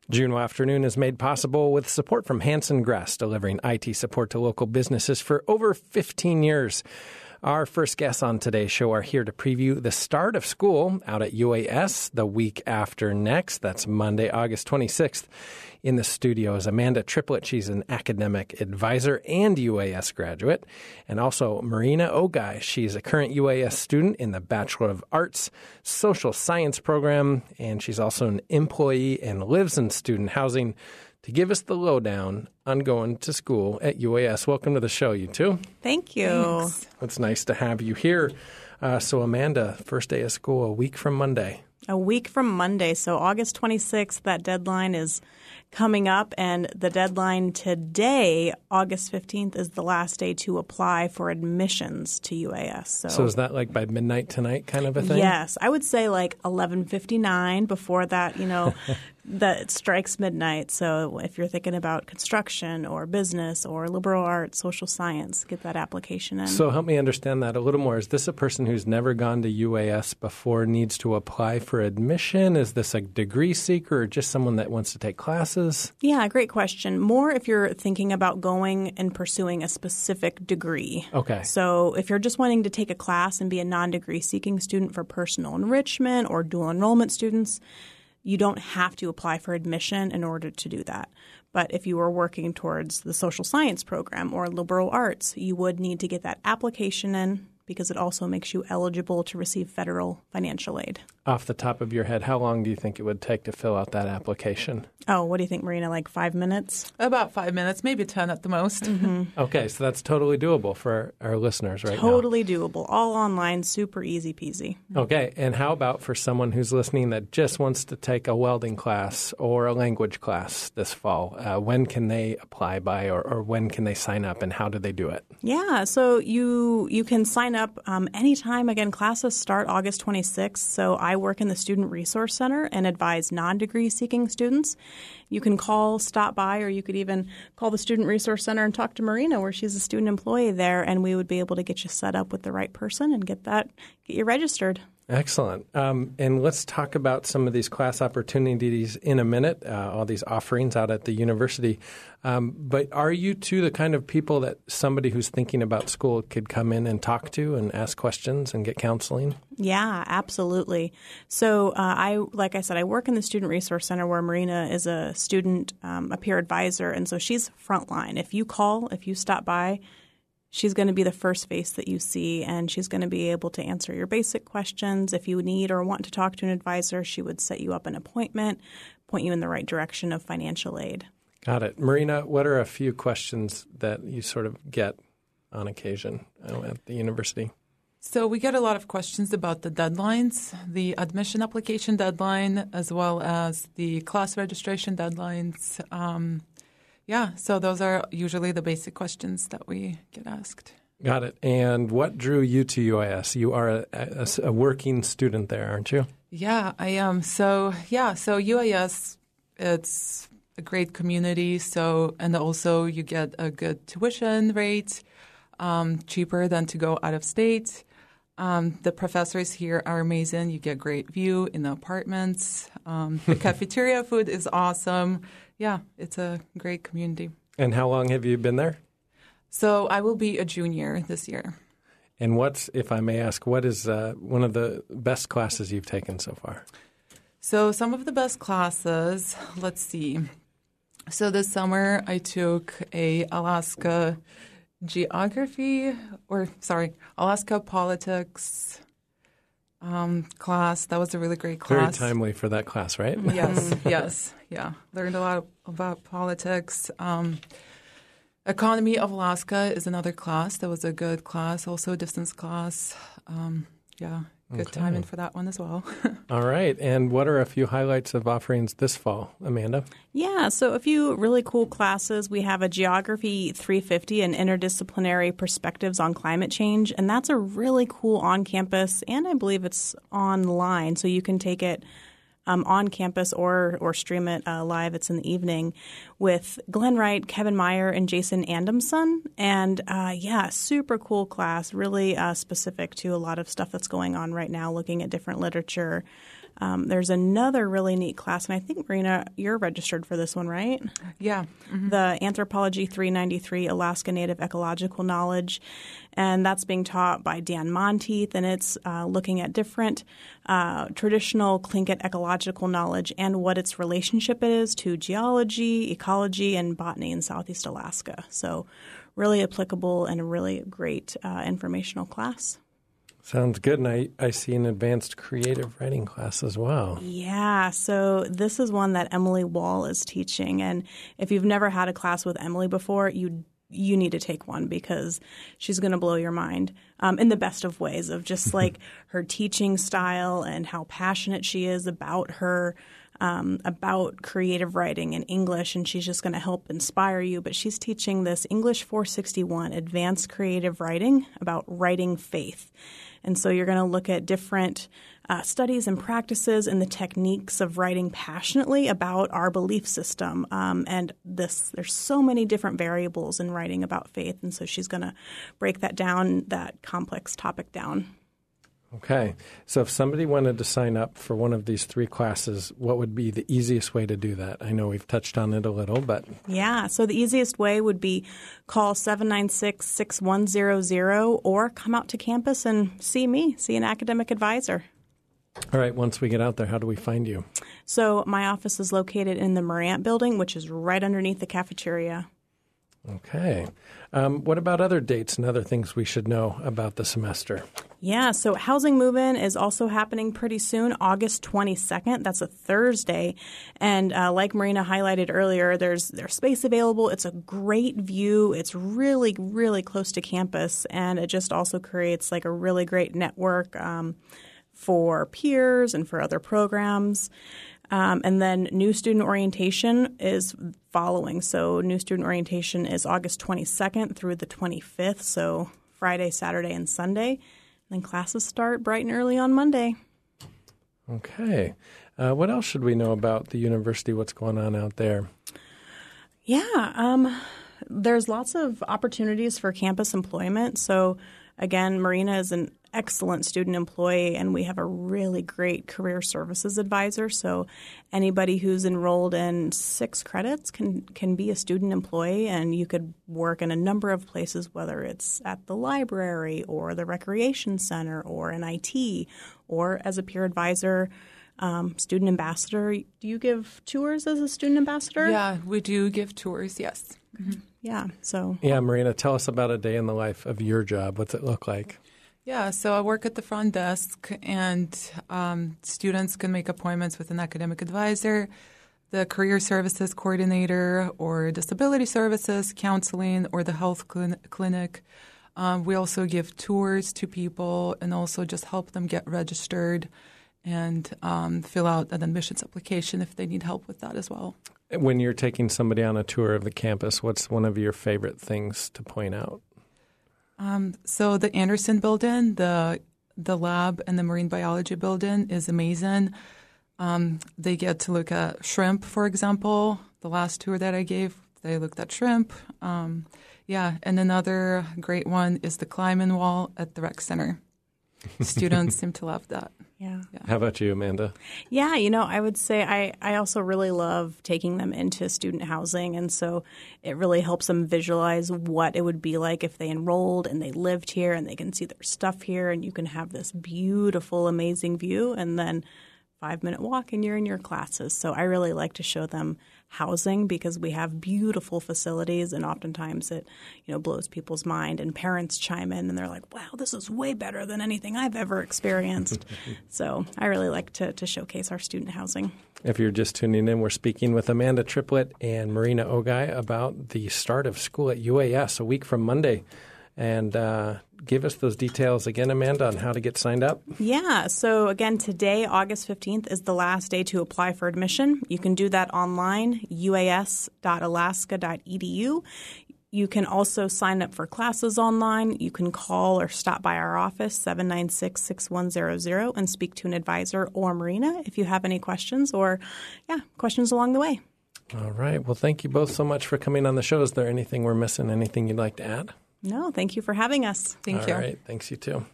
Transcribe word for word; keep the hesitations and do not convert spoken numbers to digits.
Juneau Afternoon is made possible with support from Hanson Grass, delivering I T support to local businesses for over fifteen years. Our first guests on today's show are here to preview the start of school out at U A S the week after next. That's Monday, August twenty-sixth. In the studio is Amanda Triplett. She's an academic advisor and U A S graduate. And also Marina Ogai. She's a current U A S student in the Bachelor of Arts Social Science program. And she's also an employee and lives in student housing. To give us the lowdown on going to school at U A S. Welcome to the show, you two. Thank you. Thanks. It's nice to have you here. Uh, so, Amanda, first day of school, a week from Monday. A week from Monday. So August twenty-sixth, that deadline is coming up. And the deadline today, August fifteenth, is the last day to apply for admissions to U A S. So, so is that like by midnight tonight kind of a thing? Yes. I would say like eleven fifty-nine. Before that, you know, that it strikes midnight. So if you're thinking about construction or business or liberal arts, social science, get that application in. So help me understand that a little more. Is this a person who's never gone to U A S before needs to apply for admission? Is this a degree seeker or just someone that wants to take classes? Yeah, great question. More if you're thinking about going and pursuing a specific degree. Okay. So if you're just wanting to take a class and be a non-degree seeking student for personal enrichment or dual enrollment students, you don't have to apply for admission in order to do that. But if you were working towards the social science program or liberal arts, you would need to get that application in because it also makes you eligible to receive federal financial aid. Off the top of your head, how long do you think it would take to fill out that application? Oh, what do you think, Marina, like five minutes? About five minutes, maybe ten at the most. Mm-hmm. Okay, so that's totally doable for our listeners right totally now. Totally doable. All online, super easy peasy. Okay, and how about for someone who's listening that just wants to take a welding class or a language class this fall? Uh, when can they apply by or, or when can they sign up and how do they do it? Yeah, so you you can sign up um, anytime. Again, classes start August twenty-sixth, so I work in the Student Resource Center and advise non-degree seeking students. You can call, stop by, or you could even call the Student Resource Center and talk to Marina, where she's a student employee there, and we would be able to get you set up with the right person and get that get you registered. Excellent. Um, and let's talk about some of these class opportunities in a minute, uh, all these offerings out at the university. Um, but are you two the kind of people that somebody who's thinking about school could come in and talk to and ask questions and get counseling? Yeah, absolutely. So uh, I, like I said, I work in the Student Resource Center where Marina is a student, um, a peer advisor, and so she's frontline. If you call, if you stop by, she's going to be the first face that you see, and she's going to be able to answer your basic questions. If you need or want to talk to an advisor, she would set you up an appointment, point you in the right direction of financial aid. Got it. Marina, what are a few questions that you sort of get on occasion at the university? So we get a lot of questions about the deadlines, the admission application deadline, as well as the class registration deadlines. Um, Yeah, so those are usually the basic questions that we get asked. Got it. And what drew you to U A S? You are a, a, a working student there, aren't you? Yeah, I am. So, yeah, so U A S, it's a great community. So, and also you get a good tuition rate, um, cheaper than to go out of state. Um, the professors here are amazing. You get great view in the apartments. Um, the cafeteria food is awesome. Yeah, it's a great community. And how long have you been there? So I will be a junior this year. And what's, if I may ask, what is uh, one of the best classes you've taken so far? So some of the best classes, let's see. So this summer I took a Alaska geography, or sorry, Alaska politics um, class. That was a really great class. Very timely for that class, right? Yes, yes, yeah. Learned a lot about politics. Um, Economy of Alaska is another class. That was a good class, also a distance class. Um, yeah, good okay. timing for that one as well. All right. And what are a few highlights of offerings this fall, Amanda? Yeah, so a few really cool classes. We have a Geography three fifty and Interdisciplinary Perspectives on Climate Change, and that's a really cool on-campus, and I believe it's online, so you can take it Um, on campus or or stream it uh, live. It's in the evening with Glenn Wright, Kevin Meyer, and Jason Andamson. And uh, yeah, super cool class, really uh, specific to a lot of stuff that's going on right now, looking at different literature Um, there's another really neat class, and I think, Marina, you're registered for this one, right? Yeah. Mm-hmm. The Anthropology three ninety-three Alaska Native Ecological Knowledge. And that's being taught by Dan Monteith, and it's uh, looking at different uh, traditional Tlingit ecological knowledge and what its relationship is to geology, ecology, and botany in Southeast Alaska. So really applicable and a really great uh, informational class. Sounds good. And I, I see an advanced creative writing class as well. Yeah. So this is one that Emily Wall is teaching. And if you've never had a class with Emily before, you you need to take one because she's going to blow your mind um, in the best of ways of just like her teaching style and how passionate she is about her um, about creative writing in English. And she's just going to help inspire you. But she's teaching this English four sixty-one Advanced Creative Writing about writing faith. And so you're going to look at different uh, studies and practices and the techniques of writing passionately about our belief system. Um, and this, there's so many different variables in writing about faith. And so she's going to break that down, that complex topic down. Okay. So if somebody wanted to sign up for one of these three classes, what would be the easiest way to do that? I know we've touched on it a little, but... Yeah. So the easiest way would be call seven nine six, six one zero zero or come out to campus and see me, see an academic advisor. All right. Once we get out there, how do we find you? So my office is located in the Morant building, which is right underneath the cafeteria. Okay. Um, what about other dates and other things we should know about the semester? Yeah, so Housing Move-In is also happening pretty soon, August twenty-second. That's a Thursday. And uh, like Marina highlighted earlier, there's there's space available. It's a great view. It's really, really close to campus. And it just also creates like a really great network um, for peers and for other programs. Um, and then new student orientation is following. So new student orientation is August twenty-second through the twenty-fifth, so Friday, Saturday, and Sunday. And then classes start bright and early on Monday. Okay. Uh, what else should we know about the university? What's going on out there? Yeah, um, there's lots of opportunities for campus employment. So again, Marina is an excellent student employee, and we have a really great career services advisor. So anybody who's enrolled in six credits can can be a student employee, and you could work in a number of places, whether it's at the library or the recreation center or in I T or as a peer advisor, um, student ambassador. Do you give tours as a student ambassador? Yeah, we do give tours, yes. Mm-hmm. Yeah. So Yeah, Marina, tell us about a day in the life of your job. What's it look like? Yeah, so I work at the front desk, and um, students can make appointments with an academic advisor, the career services coordinator, or disability services, counseling, or the health clin- clinic. Um, we also give tours to people and also just help them get registered and um, fill out an admissions application if they need help with that as well. When you're taking somebody on a tour of the campus, what's one of your favorite things to point out? Um, so the Anderson building, the the lab, and the marine biology building is amazing. Um, they get to look at shrimp, for example. The last tour that I gave, they looked at shrimp. Um, yeah, and another great one is the climbing wall at the rec center. Students seem to love that. Yeah. yeah. How about you, Amanda? Yeah, you know, I would say I, I also really love taking them into student housing. And so it really helps them visualize what it would be like if they enrolled and they lived here and they can see their stuff here. And you can have this beautiful, amazing view. And then five-minute walk and you're in your classes. So I really like to show them housing because we have beautiful facilities, and oftentimes it, you know, blows people's mind, and parents chime in and they're like, wow, this is way better than anything I've ever experienced. So I really like to, to showcase our student housing. If you're just tuning in, we're speaking with Amanda Triplett and Marina Ogai about the start of school at U A S a week from Monday. And uh, give us those details again, Amanda, on how to get signed up. Yeah. So again, today, August fifteenth, is the last day to apply for admission. You can do that online, u a s dot alaska dot e d u. You can also sign up for classes online. You can call or stop by our office, seven nine six, six one zero zero, and speak to an advisor or Marina if you have any questions or, yeah, questions along the way. All right. Well, thank you both so much for coming on the show. Is there anything we're missing, anything you'd like to add? No, thank you for having us. Thank All you. All right. Thanks, you too.